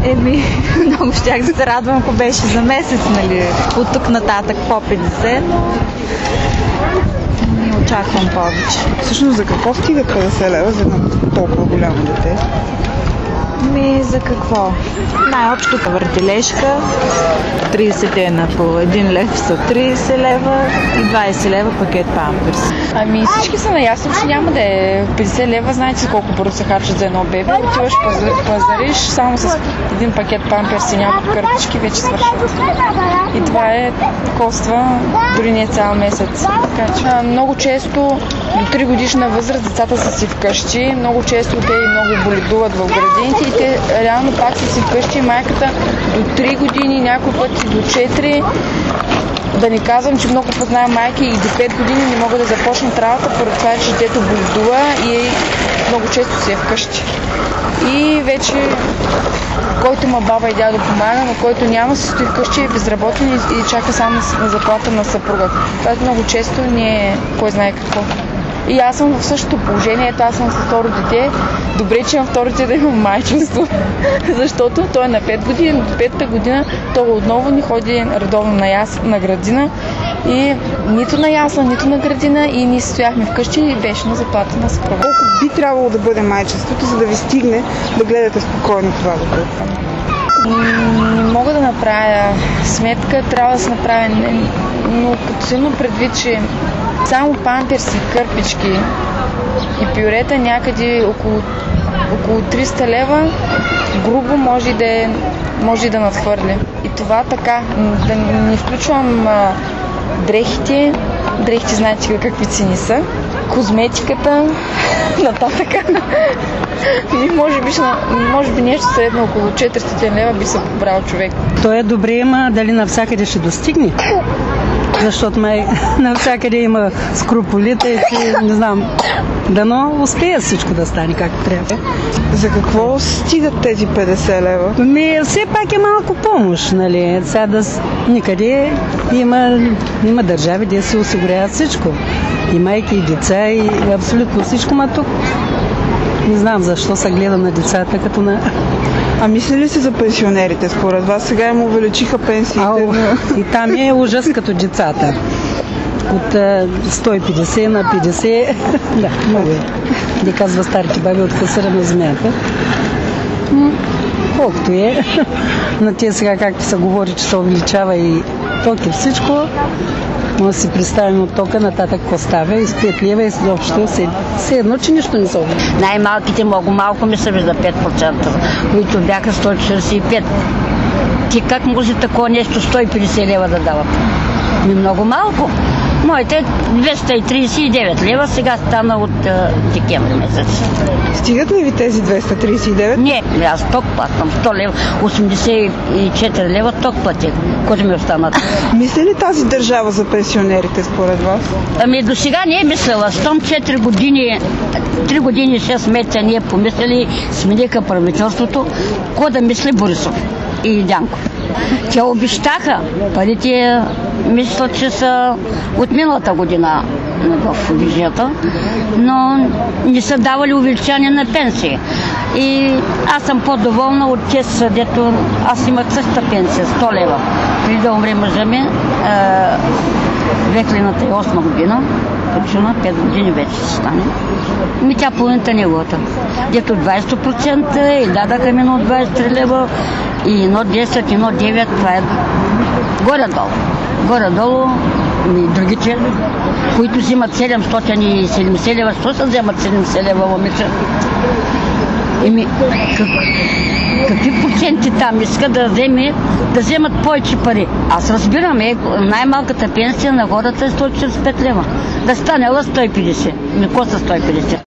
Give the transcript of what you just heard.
Много щях да се радвам, ако беше за месец, нали? От тук нататък по 50, но не очаквам повече. Всъщност за какво стига 50 лева за едно толкова голямо дете? За какво? Най-общо въртележка, 30 дена по 1 лев са 30 лева и 20 лева пакет памперс. Всички са наясно, че няма да е 50 лева. Знаете колко бързо се харчат за едно бебе. Отиваш пазариш, само с един пакет памперс и няколко картички вече свършват. И това коства дори не цял месец. Така че много често до 3 годишна възраст децата са си вкъщи. Много често те и много боледуват в градините и те реално пак са си вкъщи. Майката до 3 години, някой път и до 4. Да не казвам, че много познавам майки и до 5 години не могат да започнат работа, поради това, че детето боледува и много често си е вкъщи. И вече който има баба и дядо помага, но който няма, се стои вкъщи, е безработен и чака само на заплата на съпруга. Това много често не е кой знае какво. И аз съм в същото положение, аз съм с второ дете. Добре, че имам второ дете да имам майчинство, защото той е на 5 години, до 5-та година той отново ни ходи редовно на градина и нито на ясла, нито на градина и ние стояхме вкъщи и беше на заплата на съпруга. Колко би трябвало да бъде майчинството, за да ви стигне да гледате спокойно това дете? Не мога да направя сметка, трябва да се направя, но като силно предвид, че само памперси, кърпички и пюрета някъде около 300 лева грубо може да надхвърли. И това така, да не включвам дрехите. Дрехите знаете какви цени са. Козметиката, нататъка. И може би нещо средно около 400 лева би се побрал човек. То е добре, ама дали навсякъде ще достигне? Защото навсякъде има скрупулите и не знам, дано успее всичко да стане както трябва. За какво стигат тези 50 лева? Все пак е малко помощ, нали? Сега никъде има държави, де се осигуряват всичко. И майки, и деца, и абсолютно всичко, ма тук не знам защо се гледа на децата като на... А мисли ли се за пенсионерите според вас? Сега им увеличиха пенсиите. И там е ужас като децата. От 150 на 50. Да, много е. Не казва старите баби от късъра на земята. Колкото е. На тия сега, както се говори, че се увеличава и ток и всичко, може да си представим от тока нататък какво става и с 5 лева и съобщо все едно, че нищо не се увеличава. Най-малките много малко ми са за 5%, които бяха 145. Ти как може такова нещо 150 лева да дават? Много малко. Моите 239 лева сега стана от декември месец. Стигат ли ви тези 239? Не, аз ток плащам 100 лева, 84 лева ток платих, които ми останат. Мисли ли тази държава за пенсионерите според вас? До сега не е мислила. Щом 3 години и 6 месеца ние помислили, смениха правителството, кой да мисли Борисов и Дянков. Те обещаха, парите мисля, че са от миналата година в бюджета, но не са давали увеличение на пенсии. И аз съм по-доволна от тези, дето аз имах същата пенсия, 100 лева. Преди да умре мъжа ми, 2008 година, почина 5 години вече се стане. Тя половината неговата. Дето 20% и дадаха ми 23 лева и 1,10, 1,9, това е горе-долу. Горе-долу и другите, които взимат 770 лева, що се вземат 70 лева, момиче? Какви проценти там искат да вземат повече пари? Аз разбирам, най-малката пенсия на хората е 145 лева. Да стане 150. Какво са 150?